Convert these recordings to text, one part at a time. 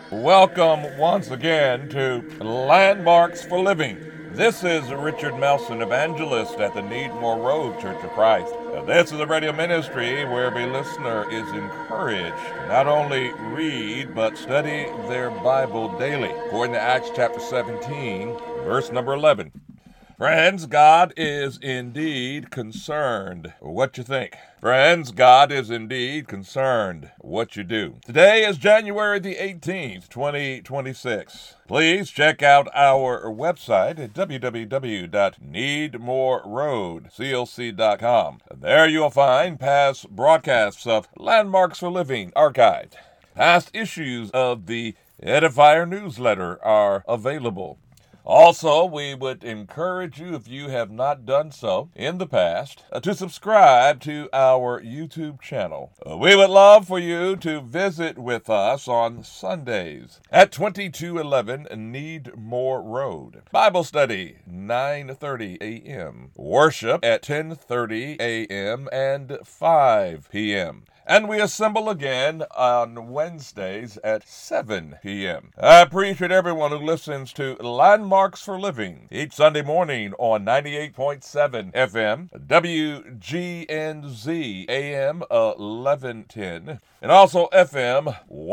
Welcome once again to Landmarks for Living. This is Richard Melson, evangelist at the Needmore Road Church of Christ. This is a radio ministry where every listener is encouraged to not only read but study their Bible daily. According to Acts chapter 17, verse number 11. Friends, God is indeed concerned what you think. Friends, God is indeed concerned what you do. Today is January the 18th, 2026. Please check out our website at www.needmoreroadclc.com. There you'll find past broadcasts of Landmarks for Living archived. Past issues of the Edifier newsletter are available. Also, we would encourage you, if you have not done so in the past, to subscribe to our YouTube channel. We would love for you to visit with us on Sundays at 2211 Needmore Road. Bible study, 9:30 a.m. Worship at 10:30 a.m. and 5 p.m. And we assemble again on Wednesdays at 7 p.m. I appreciate everyone who listens to Landmarks for Living each Sunday morning on 98.7 FM, WGNZ AM 1110, and also FM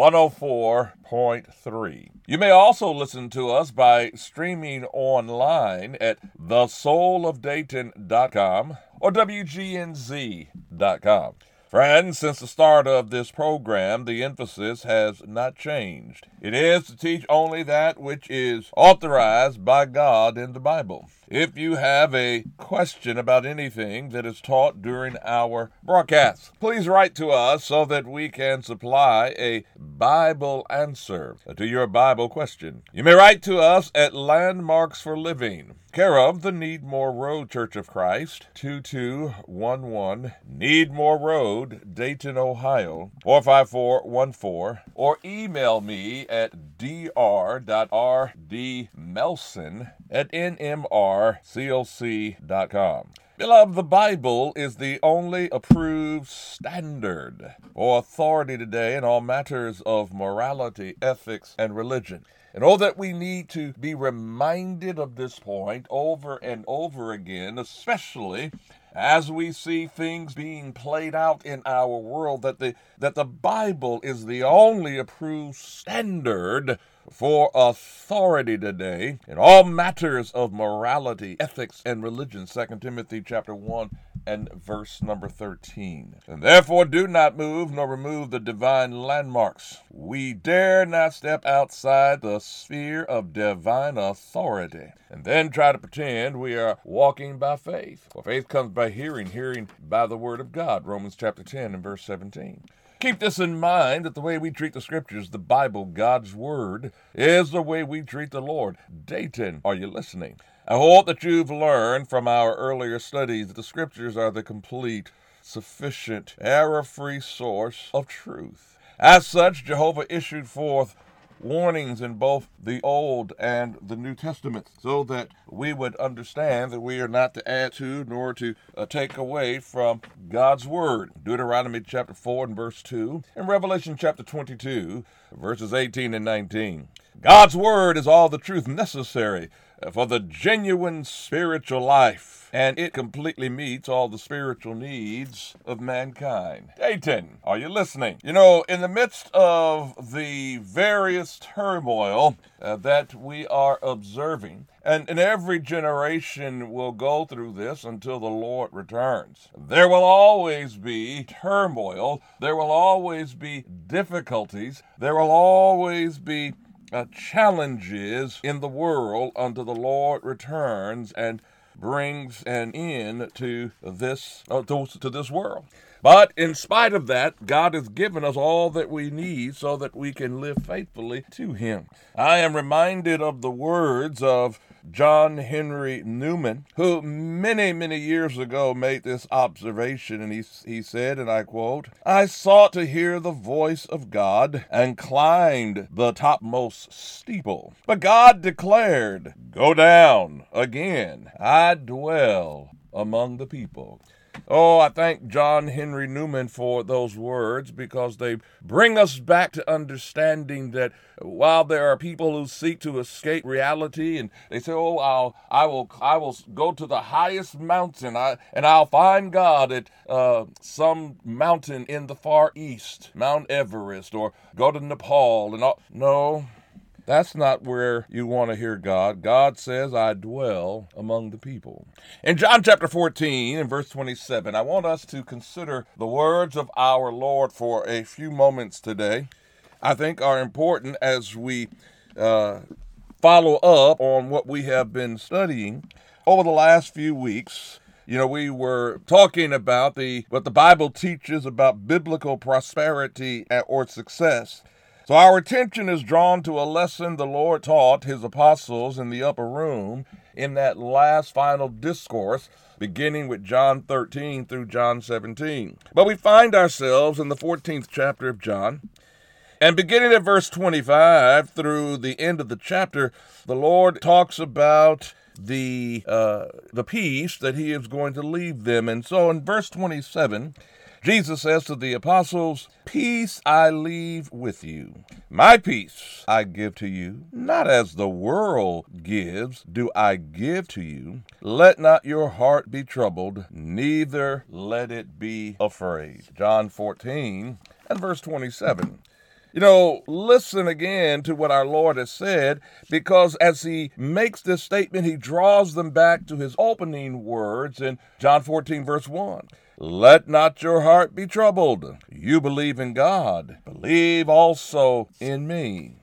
104.3. You may also listen to us by streaming online at thesoulofdayton.com or WGNZ.com. Friends, since the start of this program, the emphasis has not changed. It is to teach only that which is authorized by God in the Bible. If you have a question about anything that is taught during our broadcasts, please write to us so that we can supply a Bible answer to your Bible question. You may write to us at Landmarks for Living, care of the Needmore Road Church of Christ, 2211 Needmore Road, Dayton, Ohio, 45414, or email me at dr.dmelson@nmrclc.com. Beloved, the Bible is the only approved standard or authority today in all matters of morality, ethics, and religion. And all that we need to be reminded of this point over and over again, especially as we see things being played out in our world, that the Bible is the only approved standard for authority today in all matters of morality, ethics, and religion. 2 Timothy chapter 1 and verse number 13. And therefore do not move nor remove the divine landmarks. We dare not step outside the sphere of divine authority and then try to pretend we are walking by faith. For faith comes by hearing, hearing by the word of God. Romans chapter 10 and verse 17. Keep this in mind, that the way we treat the Scriptures, the Bible, God's Word, is the way we treat the Lord. Dayton, are you listening? I hope that you've learned from our earlier studies that the Scriptures are the complete, sufficient, error-free source of truth. As such, Jehovah issued forth warnings in both the Old and the New Testament, so that we would understand that we are not to add to nor to take away from God's Word. Deuteronomy chapter 4 and verse 2, and Revelation chapter 22, verses 18 and 19. God's Word is all the truth necessary for the genuine spiritual life, and it completely meets all the spiritual needs of mankind. Dayton, are you listening? You know, in the midst of the various turmoil that we are observing, and every generation will go through this until the Lord returns, there will always be turmoil, there will always be difficulties, there will always be challenges in the world until the Lord returns and brings an end to this world. But in spite of that, God has given us all that we need so that we can live faithfully to Him. I am reminded of the words of John Henry Newman, who many, many years ago made this observation, and he said, and I quote, "I sought to hear the voice of God and climbed the topmost steeple. But God declared, 'Go down again. I dwell among the people.'" Oh, I thank John Henry Newman for those words because they bring us back to understanding that while there are people who seek to escape reality and they say, "Oh, I will go to the highest mountain, and I'll find God at some mountain in the Far East, Mount Everest, or go to Nepal," and all. No. That's not where you want to hear God. God says, "I dwell among the people." In John chapter 14 and verse 27, I want us to consider the words of our Lord for a few moments today. I think are important as we follow up on what we have been studying over the last few weeks. You know, we were talking about what the Bible teaches about biblical prosperity or success. So our attention is drawn to a lesson the Lord taught his apostles in the upper room in that last final discourse, beginning with John 13 through John 17. But we find ourselves in the 14th chapter of John, and beginning at verse 25 through the end of the chapter, the Lord talks about the peace that he is going to leave them. And so in verse 27, Jesus says to the apostles, "Peace I leave with you. My peace I give to you. Not as the world gives, do I give to you. Let not your heart be troubled, neither let it be afraid." John 14 and verse 27. You know, listen again to what our Lord has said, because as he makes this statement, he draws them back to his opening words in John 14, verse 1. "Let not your heart be troubled. You believe in God. Believe also in me."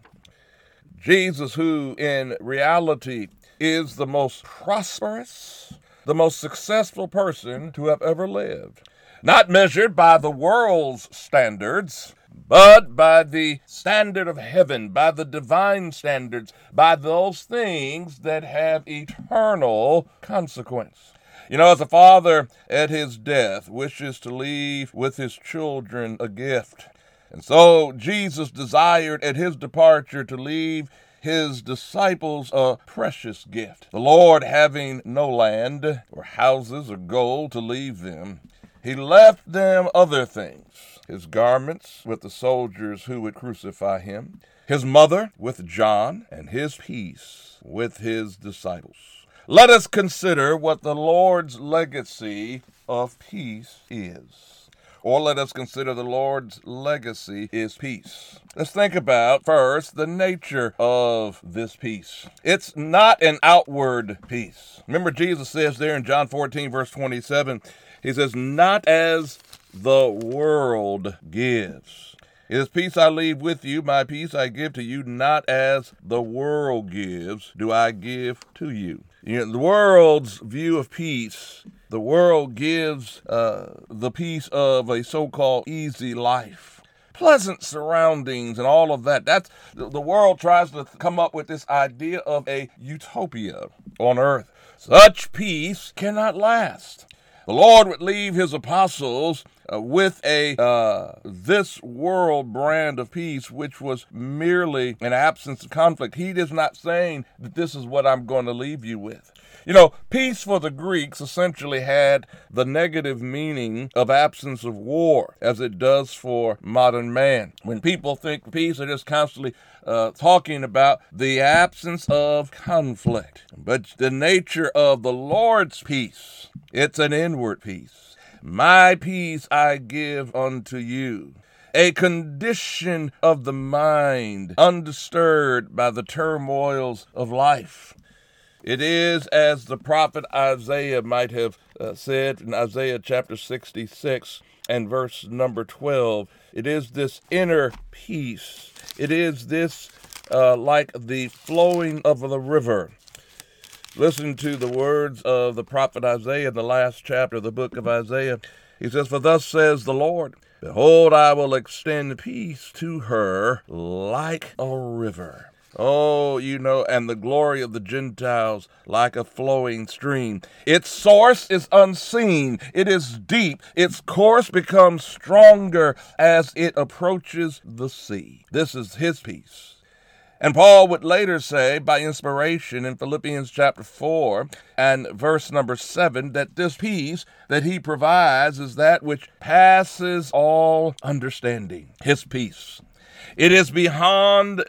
Jesus, who in reality is the most prosperous, the most successful person to have ever lived, not measured by the world's standards, but by the standard of heaven, by the divine standards, by those things that have eternal consequence. You know, as a father at his death wishes to leave with his children a gift, and so Jesus desired at his departure to leave his disciples a precious gift. The Lord, having no land or houses or gold to leave them, he left them other things: his garments with the soldiers who would crucify him, his mother with John, and his peace with his disciples. Let us consider what the Lord's legacy of peace is. Or let us consider the Lord's legacy is peace. Let's think about first the nature of this peace. It's not an outward peace. Remember, Jesus says there in John 14, verse 27, he says, "Not as the world gives. His peace I leave with you, my peace I give to you, not as the world gives, do I give to you." You know, the world's view of peace, the world gives the peace of a so-called easy life, pleasant surroundings and all of that. That's the world tries to come up with this idea of a utopia on earth. Such peace cannot last. The Lord would leave his apostles with this world brand of peace, which was merely an absence of conflict. He is not saying that this is what I'm going to leave you with. You know, peace for the Greeks essentially had the negative meaning of absence of war, as it does for modern man. When people think peace, they're just constantly talking about the absence of conflict. But the nature of the Lord's peace, it's an inward peace. "My peace I give unto you." A condition of the mind undisturbed by the turmoils of life. It is as the prophet Isaiah might have said in Isaiah chapter 66 and verse number 12. It is this inner peace. It is this like the flowing of the river. Listen to the words of the prophet Isaiah in the last chapter of the book of Isaiah. He says, "For thus says the Lord, behold, I will extend peace to her like a river." Oh, you know, and the glory of the Gentiles like a flowing stream. Its source is unseen. It is deep. Its course becomes stronger as it approaches the sea. This is his peace. And Paul would later say, by inspiration in Philippians chapter 4 and verse number 7, that this peace that he provides is that which passes all understanding. His peace. It is beyond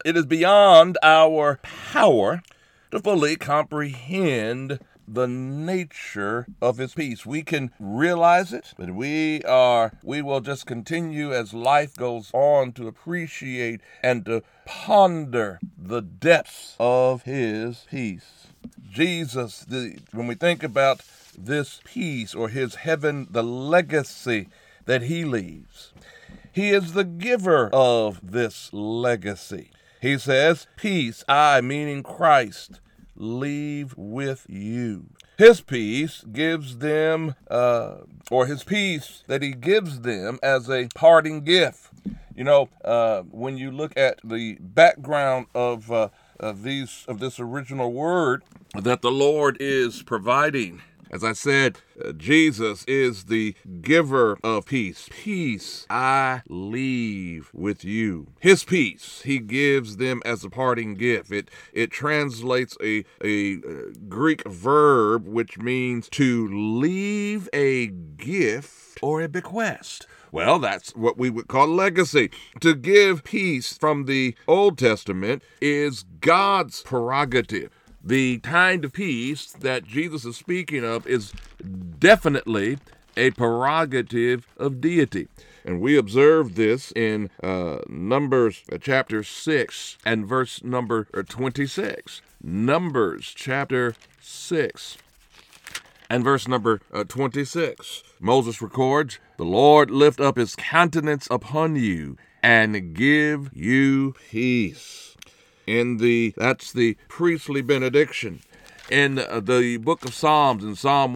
our power to fully comprehend the nature of his peace. We can realize it, but we will just continue as life goes on to appreciate and to ponder the depths of his peace. Jesus, when we think about this peace or his heaven, the legacy that he leaves, he is the giver of this legacy. He says, peace, I, meaning Christ, leave with you. His peace gives them, or his peace that he gives them as a parting gift. You know, when you look at the background of this original word that the Lord is providing, as I said, Jesus is the giver of peace. Peace I leave with you. His peace he gives them as a parting gift. It translates a Greek verb which means to leave a gift or a bequest. Well, that's what we would call legacy. To give peace from the Old Testament is God's prerogative. The kind of peace that Jesus is speaking of is definitely a prerogative of deity. And we observe this in Numbers chapter 6 and verse number 26. Numbers chapter 6 and verse number 26. Moses records, the Lord lift up his countenance upon you and give you peace. That's the priestly benediction in the book of Psalms, in Psalm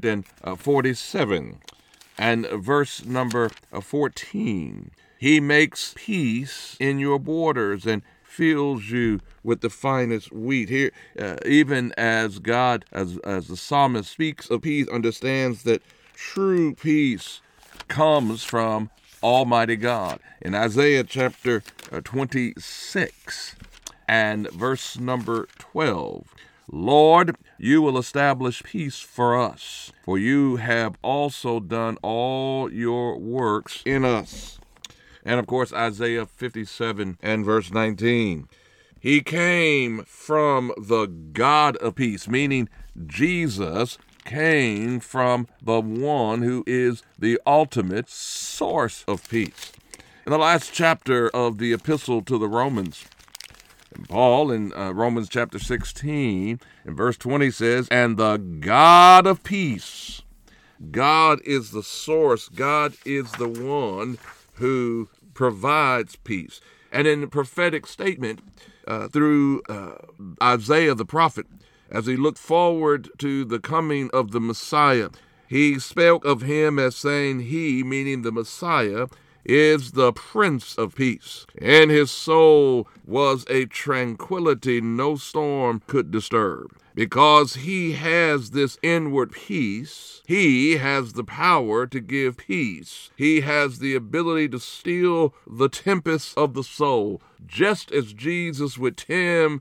147 and verse number 14. He makes peace in your borders and fills you with the finest wheat. Here, even as God, as the psalmist speaks of peace, understands that true peace comes from Almighty God. In Isaiah chapter 26 and verse number 12, Lord, you will establish peace for us, for you have also done all your works in us. And of course, Isaiah 57 and verse 19. He came from the God of peace, meaning Jesus came from the one who is the ultimate source of peace. In the last chapter of the epistle to the Romans, Paul in Romans chapter 16 and verse 20 says, and the God of peace. God is the source. God is the one who provides peace. And in the prophetic statement through Isaiah the prophet, as he looked forward to the coming of the Messiah, he spoke of him as saying, he, meaning the Messiah, is the Prince of Peace. And his soul was a tranquility no storm could disturb. Because he has this inward peace, he has the power to give peace. He has the ability to still the tempest of the soul. Just as Jesus would tame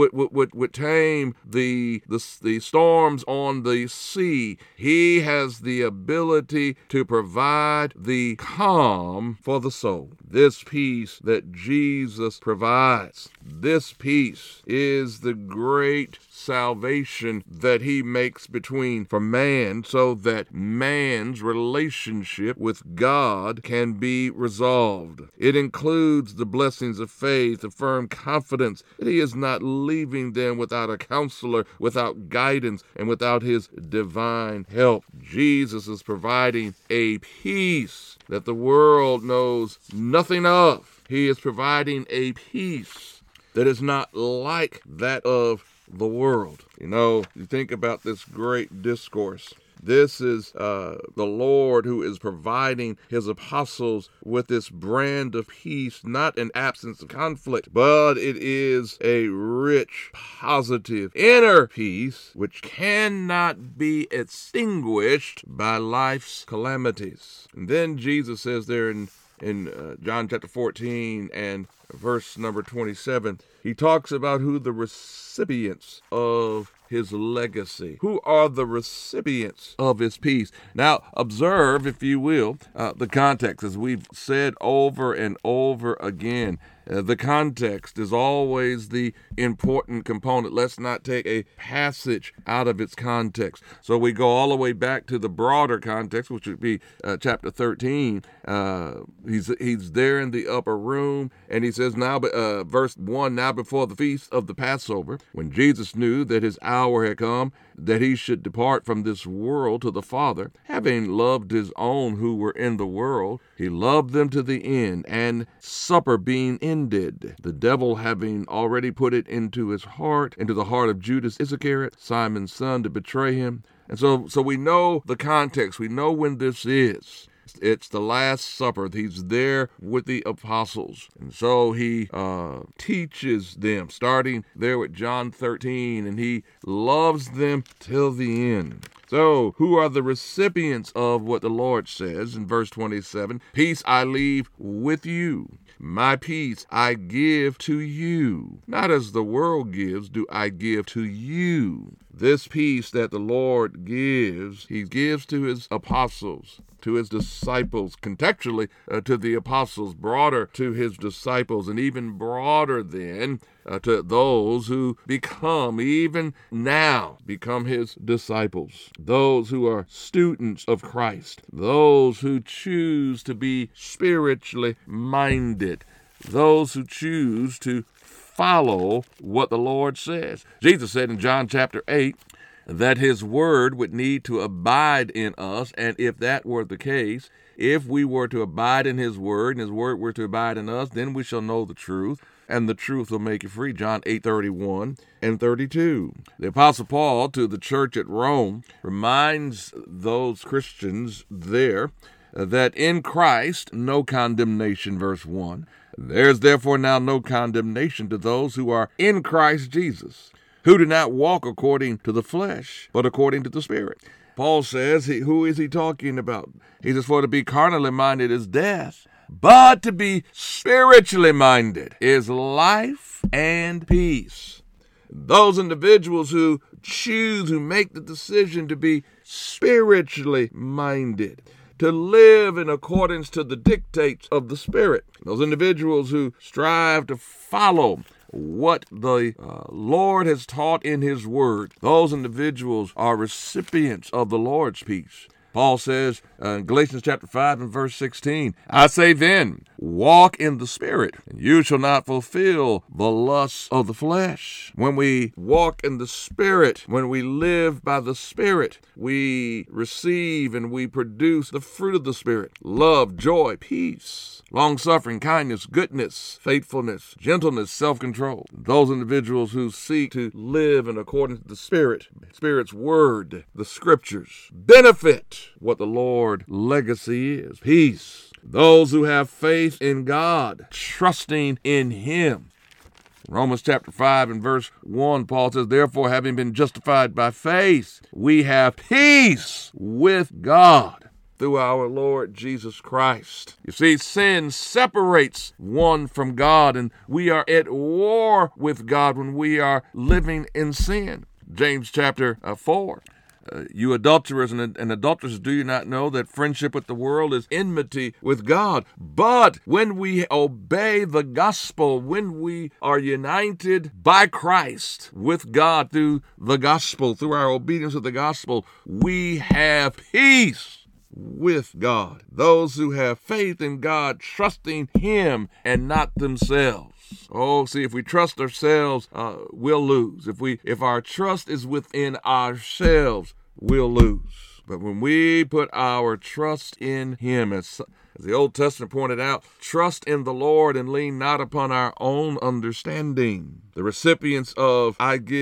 the storms on the sea, he has the ability to provide the calm for the soul. This peace that Jesus provides, this peace is the great salvation that he makes for man, so that man's relationship with God can be resolved. It includes the blessings of faith, a firm confidence that he is not leaving them without a counselor, without guidance, and without his divine help. Jesus is providing a peace that the world knows nothing of. He is providing a peace that is not like that of the world. You know, you think about this great discourse. This is the Lord who is providing his apostles with this brand of peace, not an absence of conflict, but it is a rich, positive, inner peace which cannot be extinguished by life's calamities. And then Jesus says there in John chapter 14 and verse number 27, he talks about who the recipients of his legacy. Who are the recipients of his peace? Now, observe, if you will, the context. As we've said over and over again, the context is always the important component. Let's not take a passage out of its context. So we go all the way back to the broader context, which would be chapter 13. He's there in the upper room, and he says, now, verse 1, now before the feast of the Passover, when Jesus knew that his hour had come, that he should depart from this world to the Father, having loved his own who were in the world, he loved them to the end, and supper being ended, the devil having already put it into the heart of Judas Iscariot, Simon's son, to betray him. And so we know the context. We know when this is. It's the Last Supper. He's there with the apostles. And so he teaches them, starting there with John 13, and he loves them till the end. So, who are the recipients of what the Lord says in verse 27? Peace I leave with you. My peace I give to you. Not as the world gives, do I give to you. This peace that the Lord gives, he gives to his apostles, to his disciples, contextually to the apostles, broader to his disciples, and even broader then to those who even now become his disciples, those who are students of Christ, those who choose to be spiritually minded, those who choose to follow what the Lord says. Jesus said in John chapter 8, that his word would need to abide in us, and if that were the case, if we were to abide in his word, and his word were to abide in us, then we shall know the truth, and the truth will make you free. John 8:31 and 32. The Apostle Paul to the church at Rome reminds those Christians there that in Christ no condemnation, verse 1. There's therefore now no condemnation to those who are in Christ Jesus, who do not walk according to the flesh, but according to the Spirit. Paul says, who is he talking about? He says, for to be carnally minded is death, but to be spiritually minded is life and peace. Those individuals who make the decision to be spiritually minded, to live in accordance to the dictates of the Spirit. Those individuals who strive to follow what the Lord has taught in his word. Those individuals are recipients of the Lord's peace. Paul says in Galatians chapter 5 and verse 16, I say then, walk in the Spirit, and you shall not fulfill the lusts of the flesh. When we walk in the Spirit, when we live by the Spirit, we receive and we produce the fruit of the Spirit: love, joy, peace, long-suffering, kindness, goodness, faithfulness, gentleness, self-control. Those individuals who seek to live in accordance to the Spirit's word, the Scriptures, benefit what the Lord's legacy is: peace. Those who have faith in God, trusting in him. Romans chapter 5 and verse 1, Paul says, therefore, having been justified by faith, we have peace with God through our Lord Jesus Christ. You see, sin separates one from God, and we are at war with God when we are living in sin. James chapter 4. You adulterers and adulteresses, do you not know that friendship with the world is enmity with God? But when we obey the gospel, when we are united by Christ with God through the gospel, through our obedience to the gospel, we have peace with God. Those who have faith in God, trusting him and not themselves. Oh, see, if we trust ourselves, we'll lose. If our trust is within ourselves, we'll lose. But when we put our trust in him, as the Old Testament pointed out, trust in the Lord and lean not upon our own understanding. The recipients of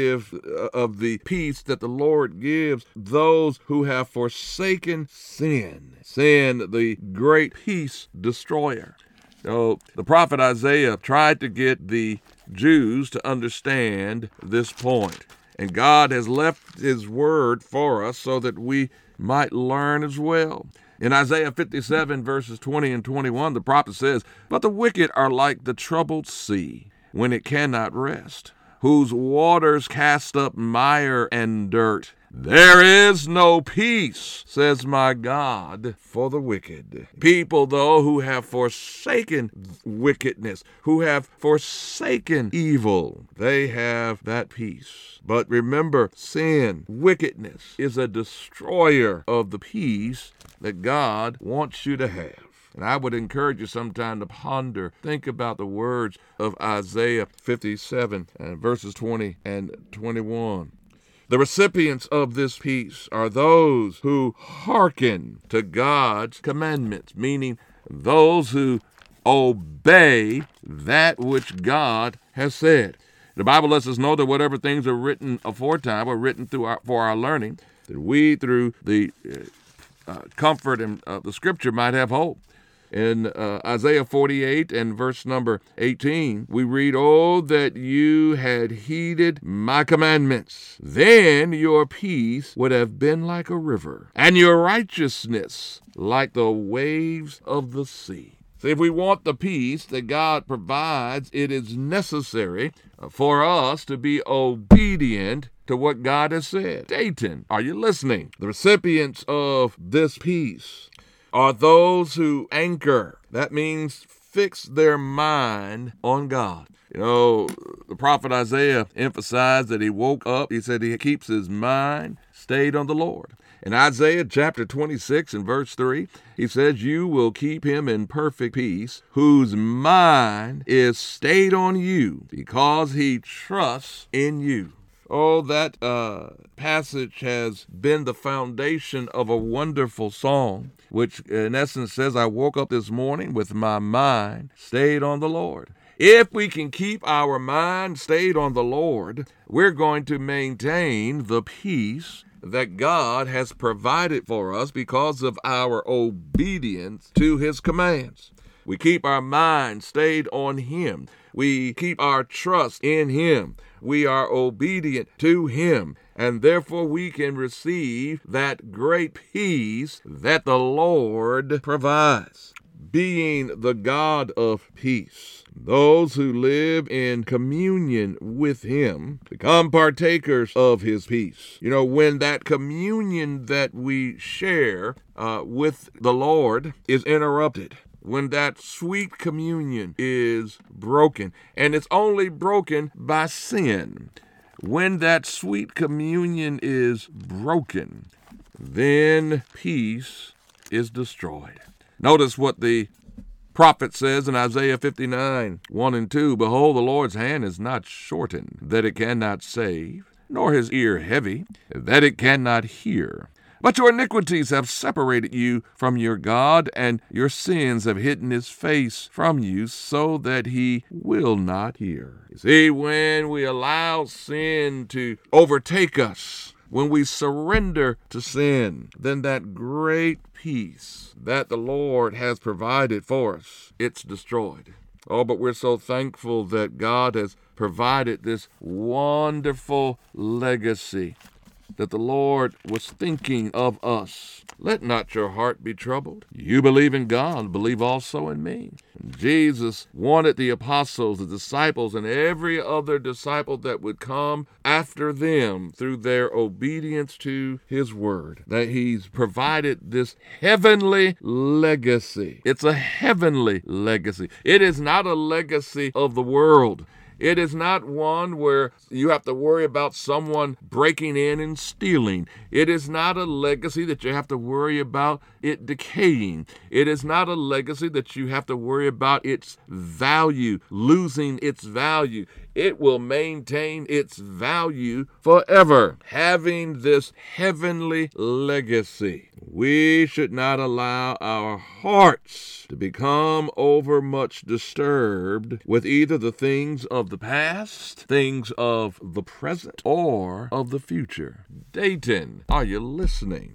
the peace that the Lord gives, those who have forsaken sin, the great peace destroyer. So the prophet Isaiah tried to get the Jews to understand this point. And God has left his word for us so that we might learn as well. In Isaiah 57 verses 20 and 21, the prophet says, but the wicked are like the troubled sea, when it cannot rest, whose waters cast up mire and dirt. There is no peace, says my God, for the wicked. People, though, who have forsaken wickedness, who have forsaken evil, they have that peace. But remember, sin, wickedness, is a destroyer of the peace that God wants you to have. And I would encourage you sometime to ponder, think about the words of Isaiah 57 and verses 20 and 21. The recipients of this peace are those who hearken to God's commandments, meaning those who obey that which God has said. The Bible lets us know that whatever things are written aforetime are written for our learning, that we, through the comfort of the Scripture, might have hope. In Isaiah 48 and verse number 18, we read, "Oh, that you had heeded my commandments, then your peace would have been like a river, and your righteousness like the waves of the sea." So if we want the peace that God provides, it is necessary for us to be obedient to what God has said. Dayton, are you listening? The recipients of this peace are those who anchor. That means fix their mind on God. You know, the prophet Isaiah emphasized that he woke up. He said he keeps his mind stayed on the Lord. In Isaiah chapter 26 and verse 3, he says, "You will keep him in perfect peace, whose mind is stayed on you, because he trusts in you." Oh, that passage has been the foundation of a wonderful song, which in essence says, "I woke up this morning with my mind stayed on the Lord." If we can keep our mind stayed on the Lord, we're going to maintain the peace that God has provided for us because of our obedience to his commands. We keep our mind stayed on him. We keep our trust in him. We are obedient to him, and therefore we can receive that great peace that the Lord provides. Being the God of peace, those who live in communion with him become partakers of his peace. You know, when that communion that we share with the Lord is interrupted, when that sweet communion is broken, and it's only broken by sin, when that sweet communion is broken, then peace is destroyed. Notice what the prophet says in Isaiah 59, 1 and 2, "Behold, the Lord's hand is not shortened, that it cannot save, nor his ear heavy, that it cannot hear. But your iniquities have separated you from your God, and your sins have hidden his face from you, so that he will not hear." You see, when we allow sin to overtake us, when we surrender to sin, then that great peace that the Lord has provided for us, it's destroyed. Oh, but we're so thankful that God has provided this wonderful legacy, that the Lord was thinking of us. "Let not your heart be troubled. You believe in God, believe also in me." Jesus wanted the apostles, the disciples, and every other disciple that would come after them through their obedience to his word, that he's provided this heavenly legacy. It's a heavenly legacy. It is not a legacy of the world. It is not one where you have to worry about someone breaking in and stealing. It is not a legacy that you have to worry about it decaying. It is not a legacy that you have to worry about its value, losing its value. It will maintain its value forever. Having this heavenly legacy, we should not allow our hearts to become overmuch disturbed with either the things of the past, things of the present, or of the future. Dayton, are you listening?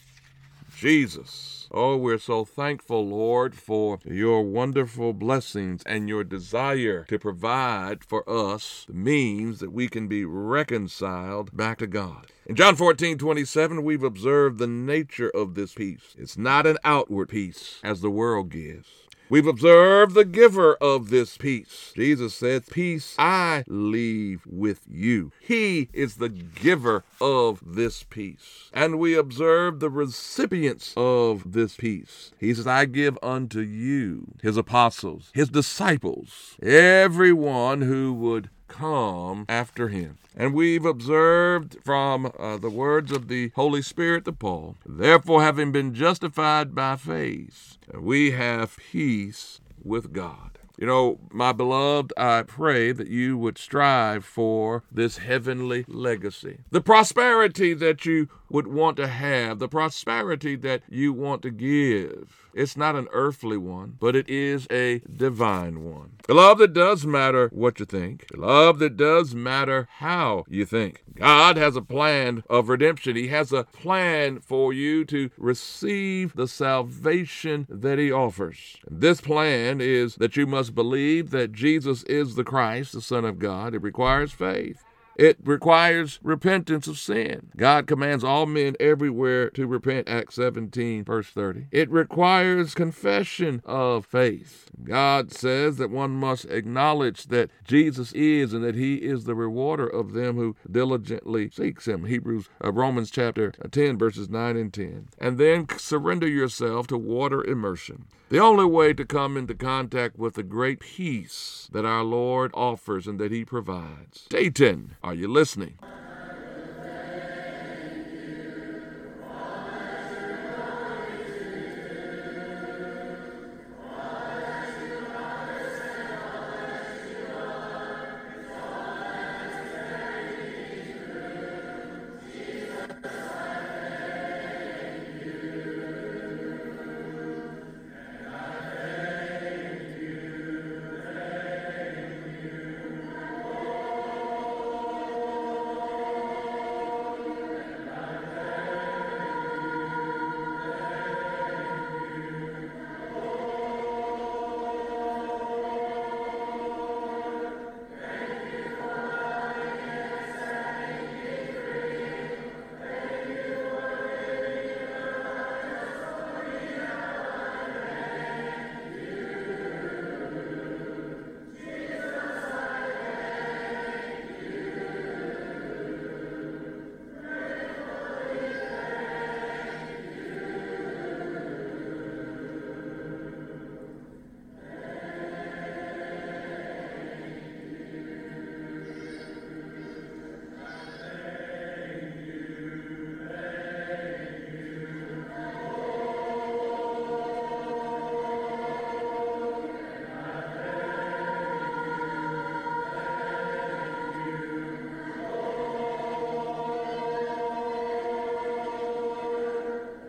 Jesus. Oh, we're so thankful, Lord, for your wonderful blessings and your desire to provide for us the means that we can be reconciled back to God. In John 14:27, we've observed the nature of this peace. It's not an outward peace as the world gives. We've observed the giver of this peace. Jesus said, peace I leave with you. He is the giver of this peace. And we observe the recipients of this peace. He says, I give unto you, his apostles, his disciples, everyone who would come after him. And we've observed from the words of the Holy Spirit to Paul, therefore having been justified by faith, we have peace with God. You know, my beloved, I pray that you would strive for this heavenly legacy. The prosperity that you would want to have, the prosperity that you want to give. It's not an earthly one, but it is a divine one. Beloved, it does matter what you think. Beloved, it does matter how you think. God has a plan of redemption. He has a plan for you to receive the salvation that he offers. And this plan is that you must believe that Jesus is the Christ, the Son of God. It requires faith. It requires repentance of sin. God commands all men everywhere to repent, Acts 17, verse 30. It requires confession of faith. God says that one must acknowledge that Jesus is and that he is the rewarder of them who diligently seeks him. Romans chapter 10, verses 9 and 10. And then surrender yourself to water immersion. The only way to come into contact with the great peace that our Lord offers and that he provides. Dayton, are you listening?